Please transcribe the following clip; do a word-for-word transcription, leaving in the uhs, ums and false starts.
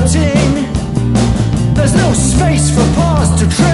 floating. There's no space for paths to tread.